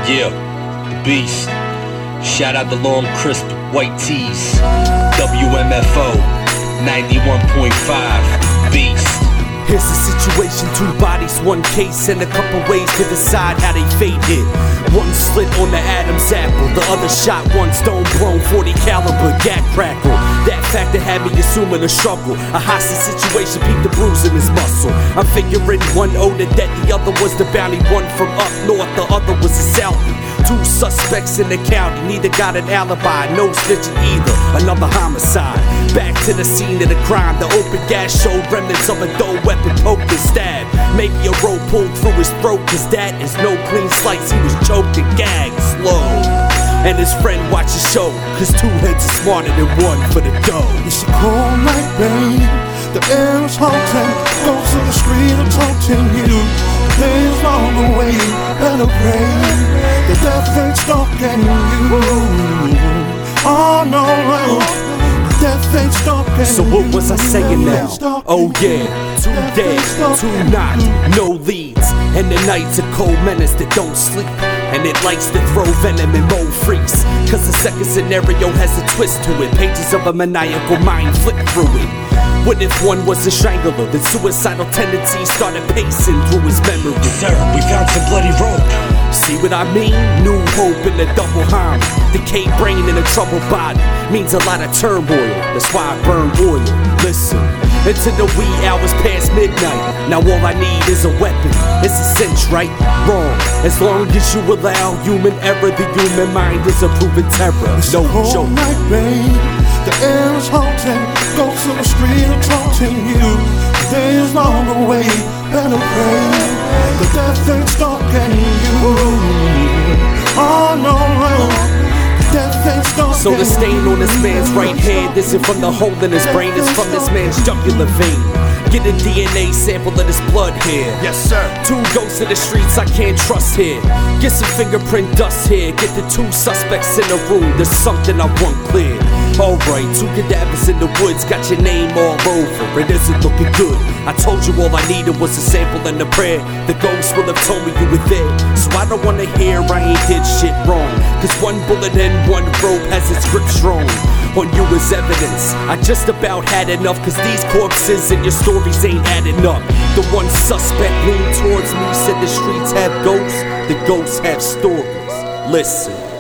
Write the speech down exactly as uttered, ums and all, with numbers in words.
Yeah, the beast. Shout out the long, crisp white tees. W M F O ninety-one point five. Beast. Here's the situation, two bodies, one case, and a couple ways to decide how they fate hit. One slit on the Adam's apple, the other shot, one stone blown, forty caliber, gat crackle. That fact that had me assuming a struggle. A hostage situation, peep the bruise in his muscle. I'm figuring one owed a debt, the other was the bounty. One from up north, the other was a Southie. Two suspects in the county, neither got an alibi, no snitching either. Another homicide. Back to the scene of the crime, the open gas showed remnants of a dull weapon poked and stabbed. Maybe a rope pulled through his throat, cause that is no clean slice. He was choked and gagged slow. And his friend watched the show, cause two heads are smarter than one for the dough. It's a cold night, babe. The air is haunting. Go to the street and talk to you. The day is long away. Better pray the death ain't stalking you. Oh no, no. Death ain't stalking. So what was I saying now? Oh yeah, two dead, two knocked, no leads. And the night's a cold menace that don't sleep. And it likes to throw venom in mold freaks. Cause the second scenario has a twist to it. Pages of a maniacal mind flick through it. What if one was a strangler? The suicidal tendencies started pacing through his memory. Sir, we found some bloody rope. See what I mean? New hope in the double harm. Decayed brain in a troubled body means a lot of turmoil. That's why I burn oil. Listen, into the wee hours past midnight. Now all I need is a weapon. It's a cinch, right? Wrong. As long as you allow human error, the human mind is a proven terror. No joke. Night, babe. The air is haunting. Go to the street and talk to you. The day is long away. Better pray the death ain't stalking you. Oh no, no. Death ain't stalking. So the stain on this man's right hand isn't from the hole in his brain, it's from this man's jugular vein. Get a D N A sample of his blood here. Yes, sir. Two ghosts in the streets I can't trust here. Get some fingerprint dust here. Get the two suspects in the room. There's something I want clear. Alright, two cadavers in the woods. Got your name all over. It isn't looking good. I told you all I needed was a sample and a prayer. The ghost will have told me you were there. So I don't wanna hear I ain't did shit wrong. Cause one bullet and one rope has its grip strong on you as evidence. I just about had enough, cause these corpses and your stories ain't adding up. The one suspect leaned towards me, said the streets have ghosts, the ghosts have stories. Listen.